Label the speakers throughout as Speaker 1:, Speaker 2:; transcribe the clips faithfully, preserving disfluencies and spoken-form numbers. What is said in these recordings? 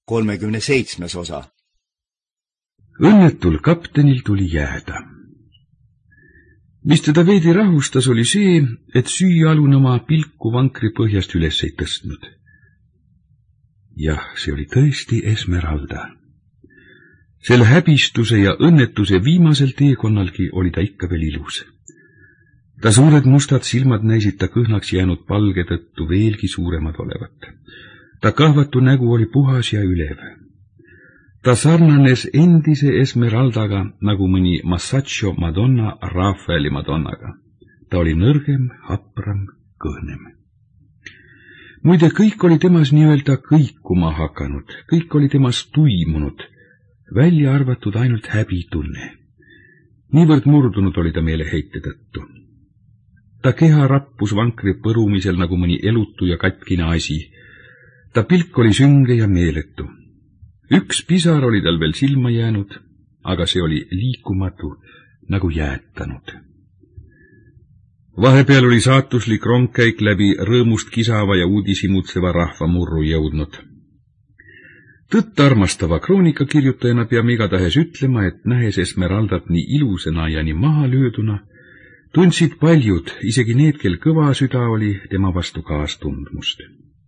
Speaker 1: kolmekümne seitsmes osa.
Speaker 2: Õnnetul kaptenil tuli jääda. Mis teda veidi rahustas, oli see, et süüalune oma pilku vankri põhjast üles ei tõstnud. Jah, see oli tõesti Esmeralda. Selle häbistuse ja õnnetuse viimasel teekonnalgi oli ta ikka veel ilus. Ta suured mustad silmad näisid ta kõhnaks jäänud palge tõttu veelgi suuremad olevat. Ta kahvatu nägu oli puhas ja ülev. Ta sarnanes endise Esmeraldaga nagu mõni Masaccio Madonna Rafaeli Madonnaga. Ta oli nõrgem, hapram, kõhnem. Muide, kõik oli temas nii-öelda kõikuma hakanud, kõik oli temas tuimunud, välja arvatud ainult häbitunne. Niivõrd murdunud oli ta meeleheite tõttu. Ta keha rappus vankri põrumisel nagu mõni elutu ja katkine asi. Ta pilk oli sünge ja meeletu. Üks pisar oli tal veel silma jäänud, aga see oli liikumatu, nagu jäätanud. Vahepeal oli saatuslik rongkäik läbi rõõmust kisava ja uudisimutseva rahvamurru jõudnud. Tõtt armastava kroonikakirjutajana peame igatahes ütlema, et nähes Esmeraldat nii ilusena ja nii maha lööduna, tundsid paljud, isegi need, kel kõva süda oli, tema vastu kaastundmust.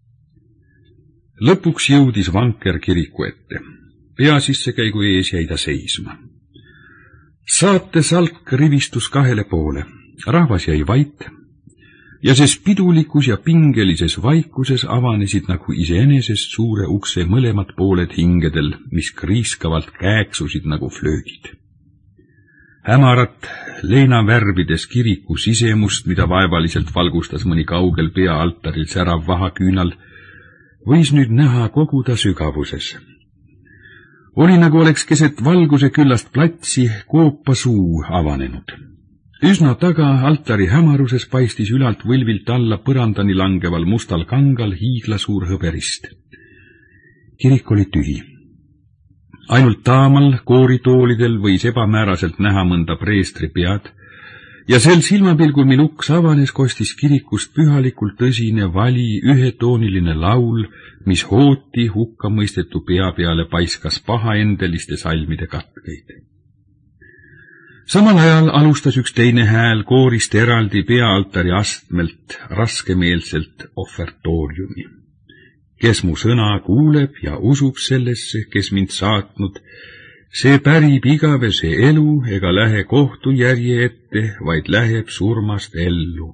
Speaker 2: Lõpuks jõudis vanker kiriku ette. Pea sissekäigu ees jäi ta seisma. Saate salk rivistus kahele poole. Rahvas jäi vait, ja ses pidulikus ja pingelises vaikuses avanesid nagu iseenesest suure ukse mõlemad pooled hingedel, mis kriiskavalt kääksusid nagu flöögid. Hämarat leinavärvides kiriku sisemust, mida vaevaliselt valgustas mõni kaugel peaaltaril särav vahaküünal, võis nüüd näha kogu ta sügavuses. Oli nagu oleks keset valguse küllast platsi koopa suu avanenud. Üsna taga altari hämaruses paistis ülalt võlvilt alla põrandani langeval mustal kangal hiigla suur hõberist. Kirik oli tühi. Ainult taamal kooritoolidel võis ebamääraselt näha mõnda preestri pead, ja sel silmapilgul, mil uks avanes, kostis kirikust pühalikult tõsine vali ühetooniline laul, mis hooti hukkamõistetu pea peale paiskas pahaendeliste salmide katkeid. Samal ajal alustas üks teine hääl koorist eraldi peaaltari astmelt raskemeelselt offertooriumi. Kes mu sõna kuuleb ja usub sellesse, kes mind saatnud, see pärib igavese elu ega lähe kohtu järje ette, vaid läheb surmast ellu.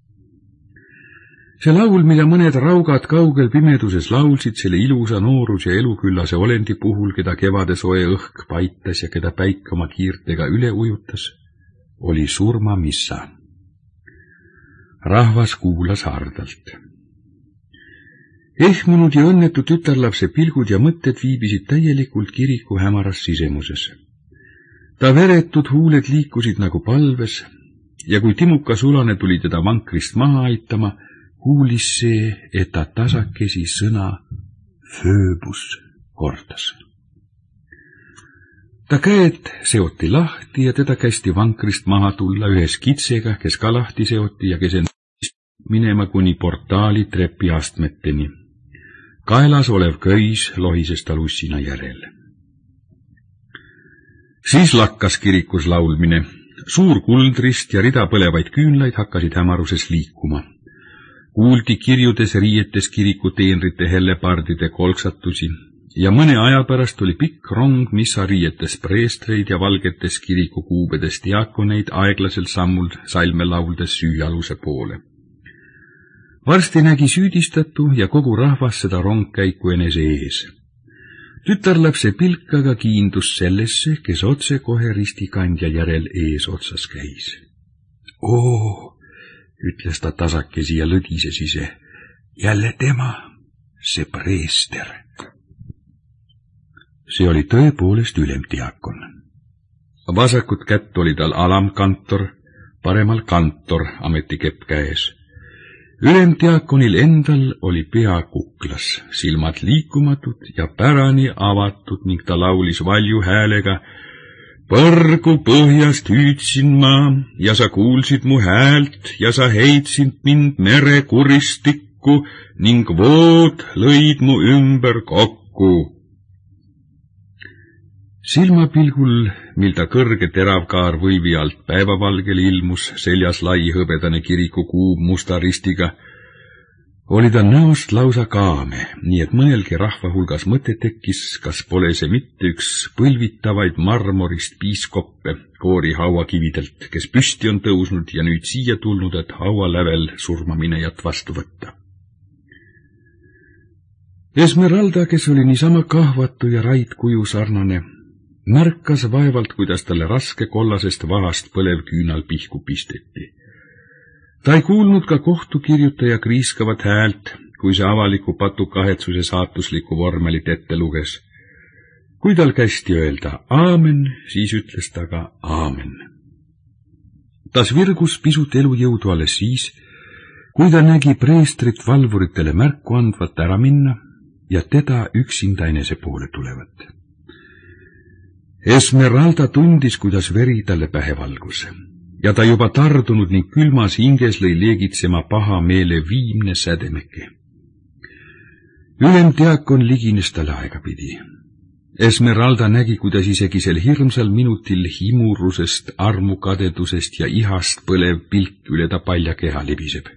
Speaker 2: See laul, mida mõned raugad kaugel pimeduses laulsid selle ilusa noorus ja eluküllase olendi puhul, keda kevade soe õhk paitas ja keda päik oma kiirtega üle ujutas, oli surmamissa. Rahvas kuulas hardalt. Ehmunud ja õnnetu tütarlapse pilgud ja mõtted viibisid täielikult kiriku hämaras sisemuses. Ta veretud huuled liikusid nagu palves, ja kui timuka sulane tuli teda vankrist maha aitama, kuulis see, et ta tasakesi sõna Fööbus kordas. Ta käed seoti lahti ja teda kästi vankrist maha tulla ühes kitsega, kes ka lahti seoti ja kes endast minema kuni portaali trepi astmeteni. Kaelas olev köis lohises tal ussina järel. Siis lakkas kirikus laulmine. Suur kuldrist ja rida põlevaid küünlaid hakkasid hämaruses liikuma. Kuuldi kirjudes riietes kiriku teenrite hellepardide kolksatusi ja mõne aja pärast oli pikk rong, mis riietes preestreid ja valgetes kiriku kuubedes diakoneid aeglasel sammul salme lauldes süüaluse poole. Varsti nägi süüdistatu ja kogu rahvas seda rongkäiku enese ees. Tütarlapse pilk aga kiindus sellesse, kes otse kohe ristikandja järel ees otsas käis. Oo! Ütles ta tasakesi ja lõdises ise. Jälle tema, see preester. See oli tõepoolest ülemdiakon. Vasakut kätt oli tal alamkantor, paremal kantor ametikepp käes. Ülemdiakonil endal oli pea kuklas, silmad liikumatud ja pärani avatud ning ta laulis valju häälega: Põrgu põhjast hüüdsin ma ja sa kuulsid mu häält ja sa heitsid mind mere kuristikku ning vood lõid mu ümber kokku. silmapilgul, mil ta kõrge teravkaar võivi alt päevavalgele ilmus, seljas lai hõbedane kirikukuu musta ristiga, oli ta näost lausa kaame, nii et mõnelgi rahva hulgas mõte tekkis, kas pole see mitte üks põlvitavaid marmorist piiskoppe koori hauakividelt, kes püsti on tõusnud ja nüüd siia tulnud, et haualävel surmaminejat vastu võtta. Esmeralda, kes oli niisama kahvatu ja raidkuju sarnane, märkas vaevalt, kuidas talle raske kollasest vahast põlevküünal pihku pisteti. Ta ei kuulnud ka kohtukirjutaja kriiskavat häält, kui see avaliku patukahetsuse saatuslikku vormelit ette luges. Kui tal kästi öelda aamen, siis ütles ta ka aamen. Ta virgus pisut elujõudu alles siis, kui ta nägi preestrit valvuritele märku andvat ära minna ja teda üksinda enese poole tulevat. Esmeralda tundis, kuidas veri talle pähe valgus, ja ta juba tardunud ning külmas hinges lõi leegitsema paha meele viimne sädemeke. Ülemdiakon ligines talle aegapidi. Esmeralda nägi, kuidas isegi sel hirmsal minutil himurusest, armukadedusest ja ihast põlev pilk üle ta palja keha libiseb.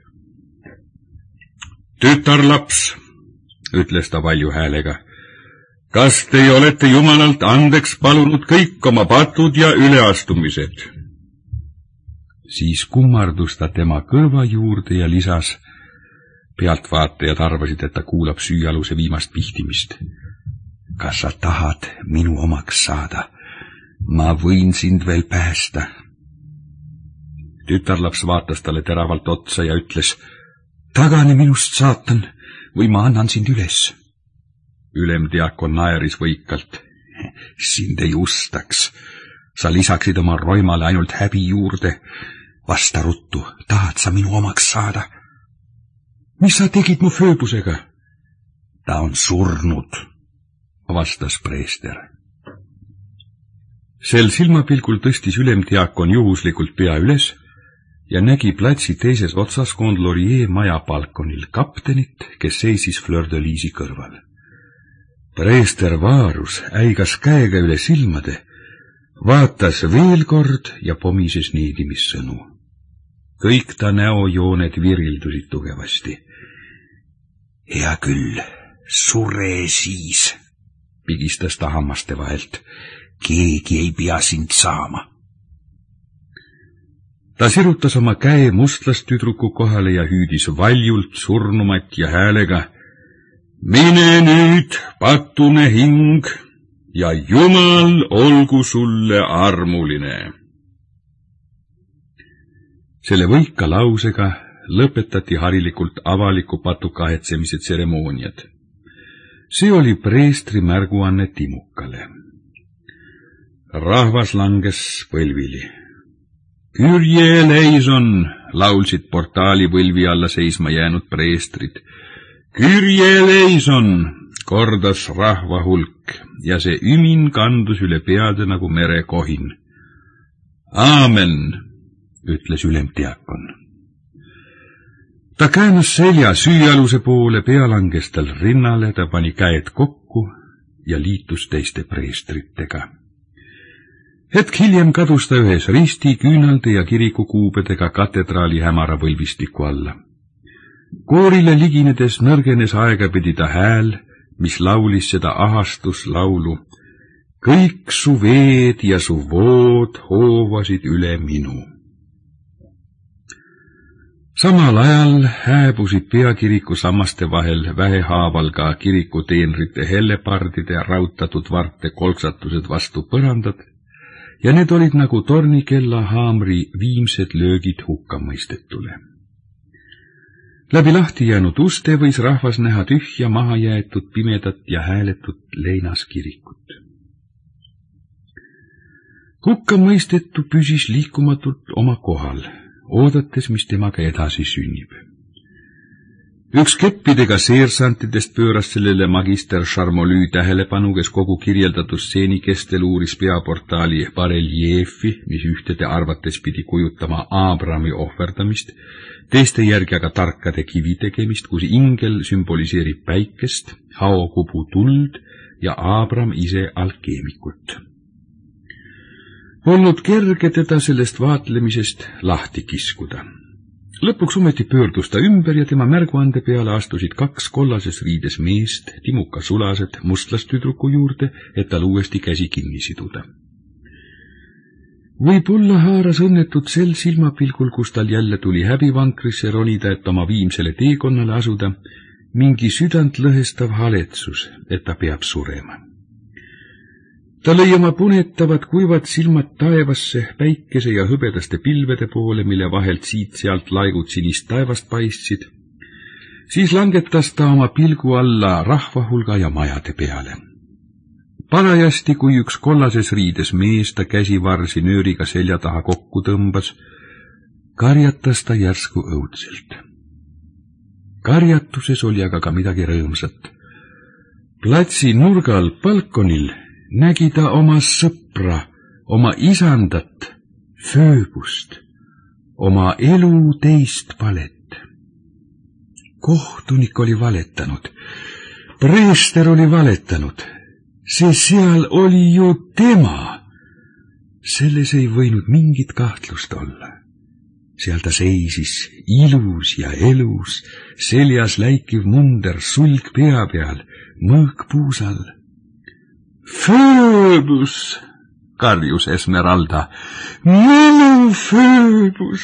Speaker 2: Tütarlaps, ütles ta valju häälega, kas teie olete Jumalalt andeks palunud kõik oma patud ja üleastumised? Siis kummardus ta tema kõrva juurde ja lisas, pealtvaatajad arvasid, et ta kuulab süüaluse viimast pihtimist. Kas sa tahad minu omaks saada? Ma võin sind veel päästa. Tütarlaps vaatas talle teravalt otsa ja ütles, tagane minust, saatan, või ma annan sind üles. Ülemdiakon naeris võikalt. Sind ei ustaks. Sa lisaksid oma roimale ainult häbi juurde. Vasta ruttu, tahad sa minu omaks saada? Mis sa tegid mu Fööbusega? Ta on surnud, vastas preester. Sel silmapilgul tõstis ülemdiakon juhuslikult pea üles ja nägi platsi teises otsas Condlaurier maja balkonil kaptenit, kes seisis Fleur de Lis'i kõrval. Preester Vaarus äigas käega üle silmade, vaatas veel kord ja pomises niidimissõnu. Kõik ta näojooned virildusid tugevasti. Hea küll, sure siis, pigistas ta hammaste vahelt. Keegi ei pea sind saama. Ta sirutas oma käe mustlastüdruku kohale ja hüüdis valjult surnumat ja häälega, mine nüüd, patune hing, ja Jumal olgu sulle armuline. Selle võika lausega lõpetati harilikult avaliku patukahetsemise tseremooniad. See oli preestri märguanne Timukale. Rahvas langes põlvili. Kürje leison, laulsid portaali võlvi alla seisma jäänud preestrid. Kürje leison, kordas rahva hulk ja see ümin kandus üle peade nagu merekohin. Aamen, ütles ülemdiakon. Ta käänus selja süüaluse poole, pea langes tal rinnale, ta pani käed kokku ja liitus teiste preestritega. Hetk hiljem kadus ta ühes risti, küünalde ja kirikukuubedega katedraali hämara võlvistiku alla. Koorile liginedes nõrgenes aegapidi ta hääl, mis laulis seda ahastuslaulu. Kõik su veed ja su vood hoovasid üle minu. Samal ajal hääbusid peakiriku sammaste vahel vähehaaval ka kiriku teenrite hellepardide ja rautatud varte kolksatused vastu põrandad ja need olid nagu tornikella haamri viimsed löögid hukkamõistetule. Läbi lahti jäänud uste võis rahvas näha tühja maha jäetud pimedat ja hääletut leinaskirikut. Hukkamõistetu püsis liikumatult oma kohal, oodates, mis temaga edasi sünnib. Üks keppidega seersantidest pööras sellele magister Charmolü tähelepanu, kes kogu kirjeldatud stseeni kestel uuris peaportaali bareljeefi, mis ühtede arvates pidi kujutama Aabrami ohverdamist, teiste järgi aga tarkade kivi tegemist, kus ingel sümboliseerib päikest, haokubu tuld ja Aabram ise alkeemikut. Polnud kerge teda sellest vaatlemisest lahti kiskuda. Lõpuks ometi pöördus ta ümber ja tema märguande peale astusid kaks kollases riides meest, Timuka sulased, mustlastüdruku juurde, et tal uuesti käsi kinni siduda. Võib-olla haaras õnnetud sel silmapilgul, kus tal jälle tuli häbivankrisse ronida, et oma viimsele teekonnale asuda, mingi südant lõhestav haletsus, et ta peab surema. Ta lõi oma punetavad kuivad silmad taevasse, päikese ja hõbedaste pilvede poole, mille vahelt siit-sealt laigud sinist taevast paistsid. Siis langetas ta oma pilgu alla rahvahulga ja majade peale. Parajasti, kui üks kollases riides mees ta käsivarsi nööriga selja taha kokku tõmbas, karjatas ta järsku õudselt. Karjatuses oli aga ka midagi rõõmsat. Platsi nurgal balkonil nägi ta oma sõpra, oma isandat, Fööbust, oma elu teist palet. Kohtunik oli valetanud, preester oli valetanud, see seal oli ju tema. Selles ei võinud mingit kahtlust olla. Seal ta seisis, ilus ja elus, seljas läikiv munder, sulg pea peal, mõõk puusal. Fööbus, karjus Esmeralda, minu Fööbus!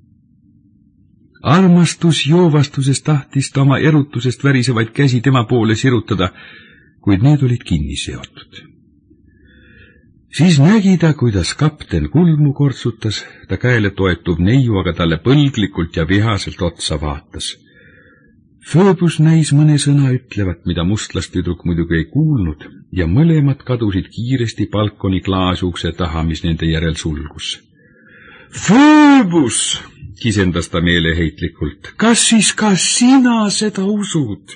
Speaker 2: Armastus joovastusest tahtis ta oma erutusest värisevaid käsi tema poole sirutada, kuid need olid kinni seotud. Siis nägi ta, kuidas kapten kulmu kortsutas, ta käele toetuv neiu aga talle põlglikult ja vihaselt otsa vaatas. Fööbus näis mõne sõna ütlevat, mida mustlastüdruk muidugi ei kuulnud, ja mõlemad kadusid kiiresti balkoni klaasukse taha, mis nende järel sulgus. Fööbus, kisendas ta meeleheitlikult, kas siis ka sina seda usud?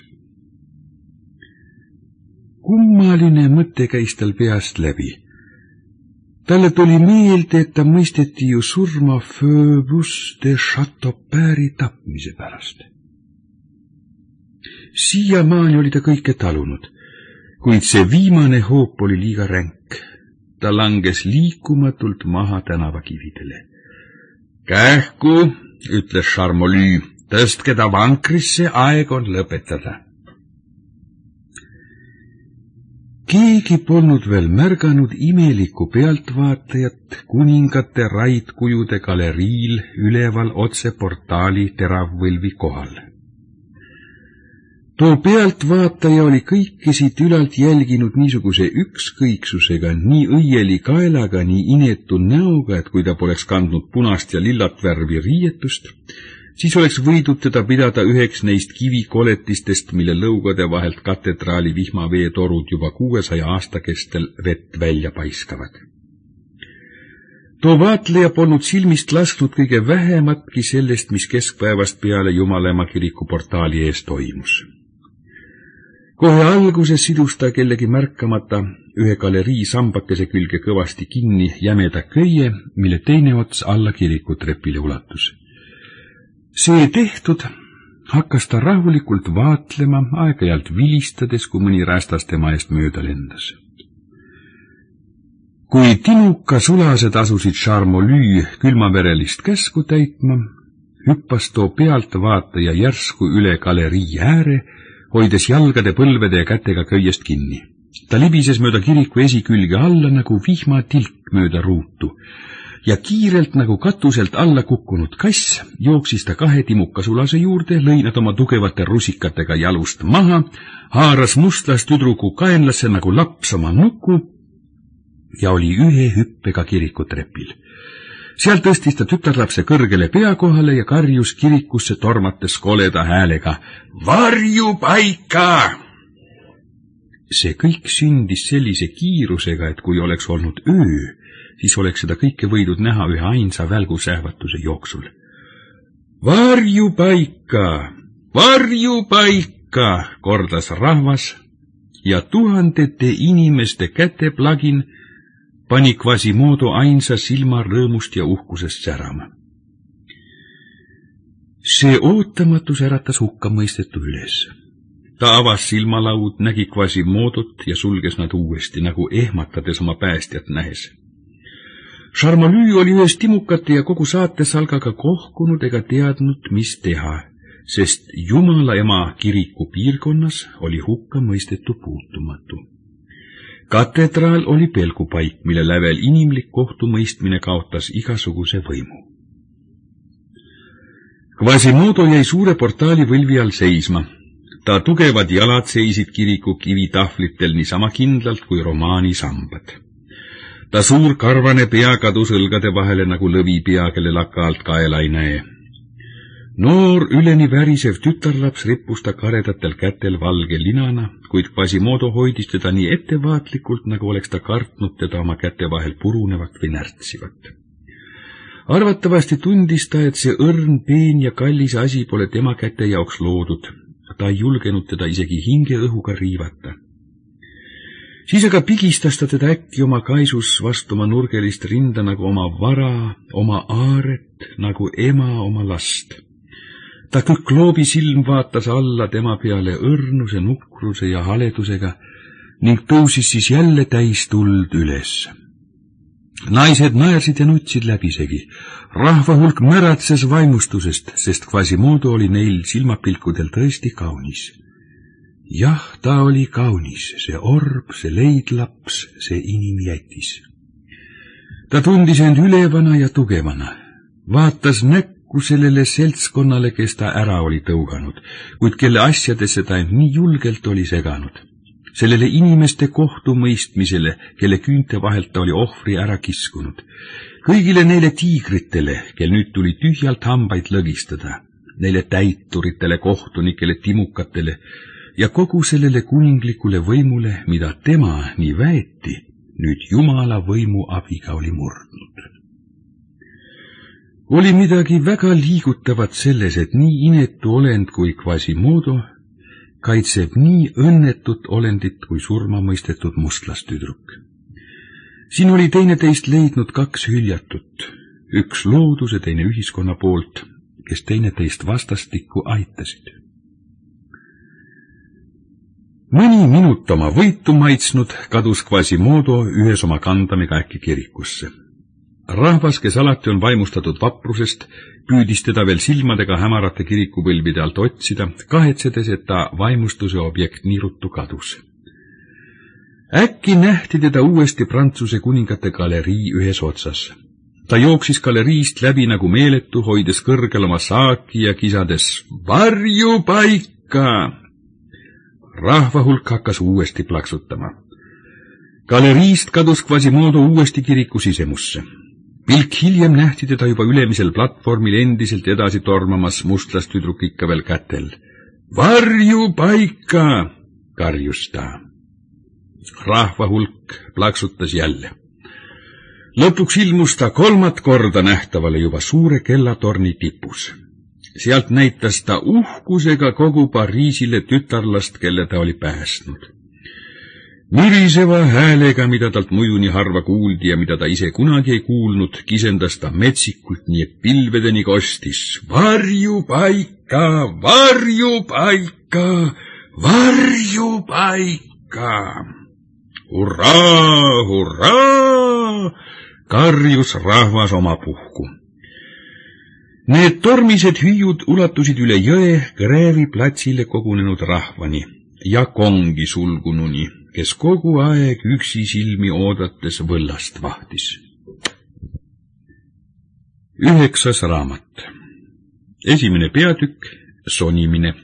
Speaker 2: Kummaline mõte käis tal peast läbi. Talle tuli meelde, et ta mõisteti ju surma Fööbus de Chateaupaire'i tapmise pärast. Siiamaani oli ta kõike talunud, kuid see viimane hoop oli liiga ränk. Ta langes liikumatult maha tänavakividele. Kähku, ütles Charmolue, tõstke ta vankrisse, aeg on lõpetada. Keegi polnud veel märganud imelikku pealtvaatajat kuningate raidkujude galeriil üleval otse portaali teravvõlvi kohal. Too pealtvaataja oli kõike siit ülalt jälginud niisuguse ükskõiksusega, nii õieli kaelaga, nii inetu näoga, et kui ta poleks kandnud punast ja lillat värvi riietust, siis oleks võidud teda pidada üheks neist kivikoletistest, mille lõugade vahelt katedraali vihmaveetorud juba kuuesaja aasta kestel vett välja paiskavad. Too vaatleja polnud silmist lasknud kõige vähematki sellest, mis keskpäevast peale Jumalaema kiriku portaali ees toimus. Kohe alguses sidus ta kellegi märkamata ühe galerii sambakese külge kõvasti kinni jämeda köie, mille teine ots alla kirikutrepile ulatus. See tehtud, hakkas ta rahulikult vaatlema, aeg-ajalt vilistades, kui mõni räästas tema eest mööda lendas. Kui Timuka sulased asusid Charmolue külmaverelist käsku täitma, hüppas too pealtvaataja järsku üle galerii ääre, hoides jalgade, põlvede ja kätega köiest kinni. Ta libises mööda kiriku esikülge alla nagu vihmatilk mööda ruutu ja kiirelt nagu katuselt alla kukkunud kass jooksis ta kahe Timuka sulase juurde, lõi nad oma tugevate rusikatega jalust maha, haaras mustlastüdruku kaenlasse nagu laps oma nuku ja oli ühe hüppega kirikutrepil. Seal tõstis ta tütarlapse kõrgele pea kohale ja karjus kirikusse tormates koleda häälega: varjupaika! See kõik sündis sellise kiirusega, et kui oleks olnud öö, siis oleks seda kõike võidud näha ühe ainsa välgusähvatuse jooksul. Varjupaika! Varjupaika! kordas rahvas ja tuhandete inimeste käteplagin pani Quasimodo ainsa silma rõõmust ja uhkusest särama. See ootamatus äratas hukkamõistetu üles. Ta avas silmalaud, nägi Quasimodot ja sulges nad uuesti, nagu ehmatades oma päästjat nähes. Charmelü oli ühes timukate ja kogu saatesalgaga kohkunud ega teadnud, mis teha, sest Jumala ema kiriku piirkonnas oli hukka mõistetu puutumatu. Katedraal oli pelgupaik, mille lävel inimlik kohtumõistmine kaotas igasuguse võimu. Quasimodo jäi suure portaali võlvi all seisma. Ta tugevad jalad seisid kiriku kivitahvlitel niisama kindlalt kui romaani sambad. Ta suur karvane pea kadus õlgade vahele nagu lõvipea, kelle laka alt kaela ei näe. Noor üleni värisev tütarlaps rippus ta karedatel kätel valge linana, kuid Quasimodo hoidis teda nii ettevaatlikult, nagu oleks ta kartnud teda oma käte vahel purunevat või närtsivat. Arvatavasti tundis ta, et see õrn, peen ja kallis asi pole tema käte jaoks loodud. Ta ei julgenud teda isegi hingeõhuga riivata. Siis aga pigistas ta teda äkki oma kaisus vastu oma nurgelist rinda nagu oma vara, oma aaret, nagu ema oma last. Ta kükloobi silm vaatas alla tema peale õrnuse, nukruse ja haledusega ning tõusis siis jälle täis tuld üles. Naised naersid ja nutsid läbisegi. Rahva hulk märatses vaimustusest, sest Quasimodo oli neil silmapilkudel tõesti kaunis. Jah, ta oli kaunis, see orb, see leidlaps, see inimjätis. Ta tundis end ülevana ja tugevana, vaatas näkku sellele seltskonnale, kes ta ära oli tõuganud, kuid kelle asjadesse ta end nii julgelt oli seganud. Sellele inimeste kohtumõistmisele, kelle küünte vahelt ta oli ohvri ära kiskunud. Kõigile neile tiigritele, kel nüüd tuli tühjalt hambaid lõgistada, neile täituritele, kohtunikele, timukatele ja kogu sellele kuninglikule võimule, mida tema nii väeti, nüüd Jumala võimu abiga oli murdnud. Oli midagi väga liigutavat selles, et nii inetu olend kui Quasimodo kaitseb nii õnnetut olendit kui surma mõistetud mustlastüdruk. Siin oli teineteist leidnud kaks hüljatut, üks looduse, teine ühiskonna poolt, kes teineteist vastastikku aitasid. Mõni minut oma võitu maitsnud kadus Quasimodo ühes oma kandamiga äkki kirikusse. Rahvas, kes alati on vaimustatud vaprusest, püüdis teda veel silmadega hämarate kirikupõlvide alt otsida, kahetsedes, et ta vaimustuse objekt nii ruttu kadus. Äkki nähti teda uuesti Prantsuse kuningate galerii ühes otsas. Ta jooksis galeriist läbi nagu meeletu, hoides kõrgel oma saaki ja kisades varjupaika. Rahva hulk hakkas uuesti plaksutama. Galeriist kadus Quasimodo uuesti kiriku sisemusse. Pilk hiljem nähti teda juba ülemisel platvormil endiselt edasi tormamas, mustlastüdruk ikka veel kätel. Varjupaika, karjus ta. Rahva hulk plaksutas jälle. Lõpuks ilmus ta kolmat korda nähtavale juba suure kellatorni tipus. Sealt näitas ta uhkusega kogu Pariisile tütarlast, kelle ta oli päästnud. Müriseva häälega, mida talt muidu nii harva kuuldi ja mida ta ise kunagi ei kuulnud, kisendas ta metsikult nii, et pilvedeni kostis. Varjupaika, varjupaika, varjupaika. Hurraa, hurraa, karjus rahvas oma puhku. Need tormised hüüud ulatusid üle jõe Grève'i platsile kogunenud rahvani ja kongi sulgununi, kes kogu aeg üksi silmi oodates võllast vahtis. Üheksas raamat. Esimene peatükk, sonimine.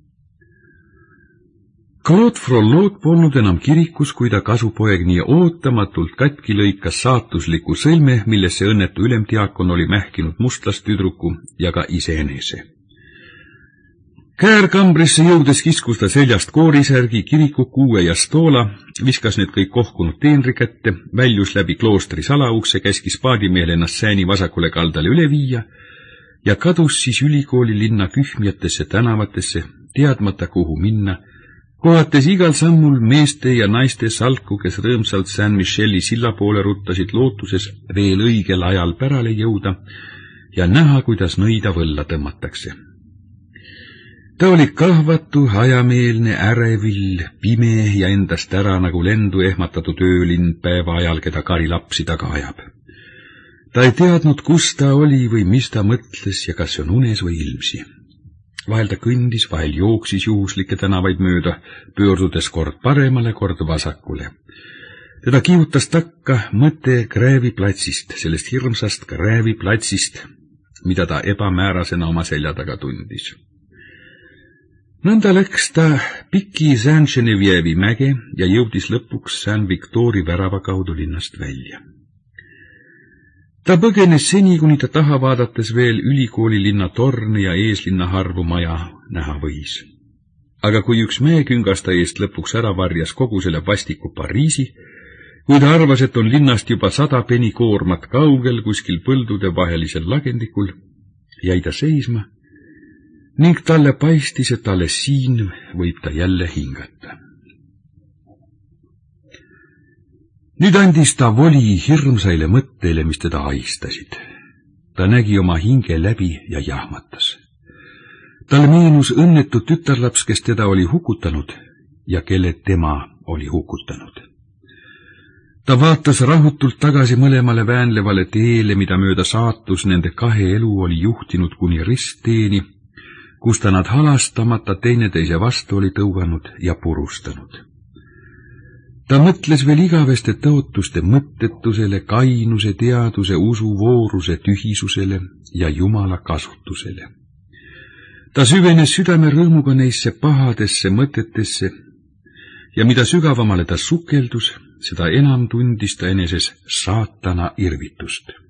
Speaker 2: Claude Frollo polnud enam kirikus, kui ta kasupoeg nii ootamatult katki lõikas saatusliku sõlme, millesse õnnetu ülemdiakon oli mähkinud mustlastüdruku ja ka iseenese. Käärkambrisse jõudes kiskus ta seljast koorisärgi, kiriku kuue ja stoola, viskas need kõik kohkunud teenri kätte, väljus läbi kloostri salaukse, käskis paadimehel ennast sääni vasakule kaldale üle viia ja kadus siis ülikooli linna kühmjatesse tänavatesse, teadmata kuhu minna, kohates igal sammul meeste ja naiste salku, kes rõõmsalt Saint-Micheli silla poole ruttasid lootuses veel õigel ajal pärale jõuda ja näha, kuidas nõida võlla tõmmatakse. Ta oli kahvatu, hajameelne, ärevil, pime ja endast ära nagu lendu ehmatatud öölind päeva ajal, keda kari lapsi taga ajab. Ta ei teadnud, kus ta oli või mis ta mõtles ja kas see on unes või ilmsi. Vahel ta kõndis, vahel jooksis juhuslikke tänavaid mööda, pöördudes kord paremale, kord vasakule. Teda kihutas takka mõte Gräevi platsist, sellest hirmsast Gräevi platsist, mida ta ebamäärasena oma selja taga tundis. Nõnda läks ta piki Saint-Genevieve'i mäge ja jõudis lõpuks Saint-Victori värava kaudu linnast välja. Ta põgenes seni, kuni ta taha vaadates veel ülikooli linna torne ja eeslinna harvu maja näha võis. Aga kui üks mäeküngas ta eest lõpuks ära varjas kogu selle vastiku Pariisi, kui ta arvas, et on linnast juba sada peni koormat kaugel kuskil põldude vahelisel lagendikul, jäi ta seisma ning talle paistis, et alles siin võib ta jälle hingata. Nüüd andis ta voli hirmsaile mõtteile, mis teda haistasid. Ta nägi oma hinge läbi ja jahmatas. Talle meenus õnnetu tütarlaps, kes teda oli hukutanud ja kelle tema oli hukutanud. Ta vaatas rahutult tagasi mõlemale väänlevale teele, mida mööda saatus nende kahe elu oli juhtinud kuni ristteeni, kus ta nad halastamata teineteise vastu oli tõuganud ja purustanud. Ta mõtles veel igaveste tõotuste mõttetusele, kainuse, teaduse, usu, vooruse, tühisusele ja Jumala kasutusele. Ta süvenes südame rõõmuga neisse pahadesse mõtetesse ja mida sügavamale ta sukeldus, seda enam tundis ta eneses saatana irvitust.